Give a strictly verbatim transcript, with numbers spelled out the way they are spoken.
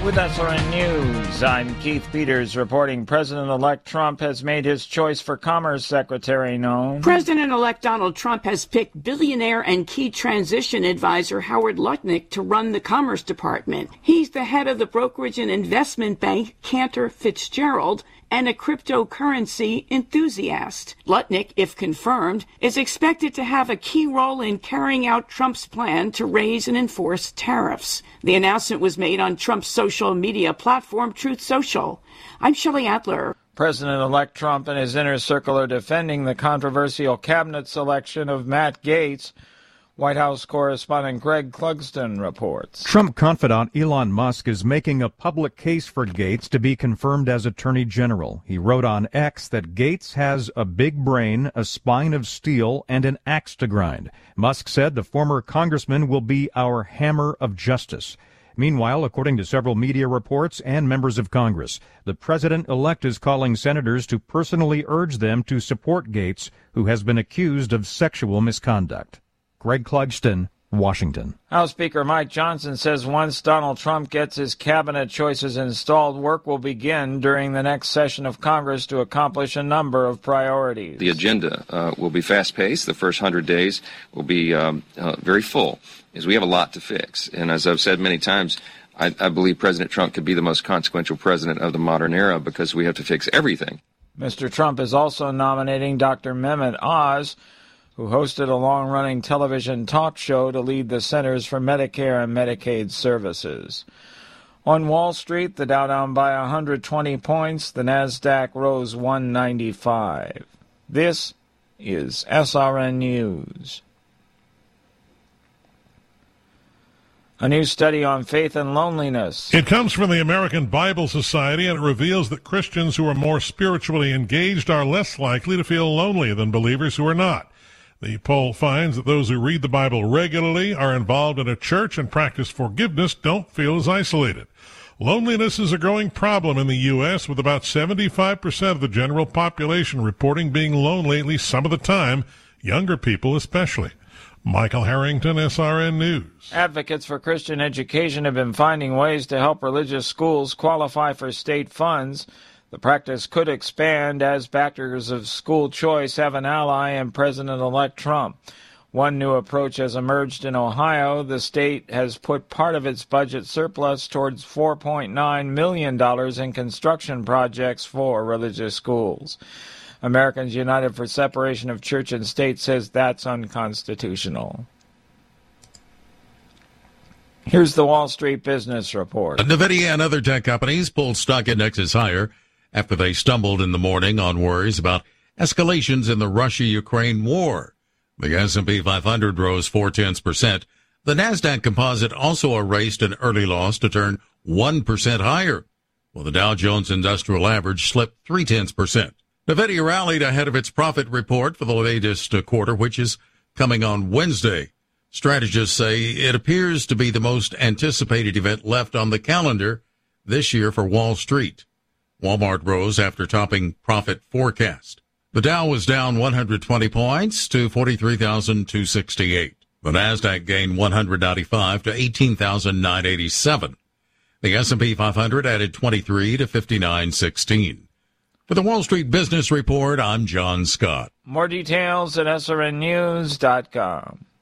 With S R N News, I'm Keith Peters reporting President-elect Trump has made his choice for Commerce Secretary known. President-elect Donald Trump has picked billionaire and key transition advisor Howard Lutnick to run the Commerce Department. He's the head of the brokerage and investment bank Cantor Fitzgerald and a cryptocurrency enthusiast. Lutnick, if confirmed, is expected to have a key role in carrying out Trump's plan to raise and enforce tariffs. The announcement was made on Trump's social media platform, Truth Social. I'm Shelley Adler. President-elect Trump and his inner circle are defending the controversial cabinet selection of Matt Gaetz. White House correspondent Greg Clugston reports. Trump confidant Elon Musk is making a public case for Gaetz to be confirmed as Attorney General. He wrote on X that Gaetz has a big brain, a spine of steel, and an axe to grind. Musk said the former congressman will be our hammer of justice. Meanwhile, according to several media reports and members of Congress, the president-elect is calling senators to personally urge them to support Gaetz, who has been accused of sexual misconduct. Greg Clugston, Washington. House Speaker Mike Johnson says once Donald Trump gets his cabinet choices installed, work will begin during the next session of Congress to accomplish a number of priorities. The agenda uh, will be fast-paced. The first hundred days will be um, uh, very full, as we have a lot to fix. And as I've said many times, I, I believe President Trump could be the most consequential president of the modern era because we have to fix everything. Mister Trump is also nominating Doctor Mehmet Oz, who hosted a long-running television talk show to lead the Centers for Medicare and Medicaid Services. On Wall Street, the Dow down by one hundred twenty points, the Nasdaq rose one ninety-five. This is S R N News. A new study on faith and loneliness. It comes from the American Bible Society, and it reveals that Christians who are more spiritually engaged are less likely to feel lonely than believers who are not. The poll finds that those who read the Bible regularly, are involved in a church, and practice forgiveness don't feel as isolated. Loneliness is a growing problem in the U S, with about seventy-five percent of the general population reporting being lonely at least some of the time, younger people especially. Michael Harrington, S R N News. Advocates for Christian education have been finding ways to help religious schools qualify for state funds. The practice could expand as backers of school choice have an ally in President-elect Trump. One new approach has emerged in Ohio. The state has put part of its budget surplus towards four point nine million dollars in construction projects for religious schools. Americans United for Separation of Church and State says that's unconstitutional. Here's the Wall Street Business Report. NVIDIA and other tech companies pulled stock indexes higher after they stumbled in the morning on worries about escalations in the Russia-Ukraine war. The S and P five hundred rose four-tenths percent. The Nasdaq Composite also erased an early loss to turn one percent higher, while the Dow Jones Industrial Average slipped three-tenths percent. NVIDIA rallied ahead of its profit report for the latest quarter, which is coming on Wednesday. Strategists say it appears to be the most anticipated event left on the calendar this year for Wall Street. Walmart rose after topping profit forecast. The Dow was down one hundred twenty points to forty-three thousand two hundred sixty-eight. The Nasdaq gained one hundred ninety-five to eighteen thousand nine hundred eighty-seven. The S and P five hundred added twenty-three to fifty-nine sixteen. For the Wall Street Business Report, I'm John Scott. More details at S R N news dot com.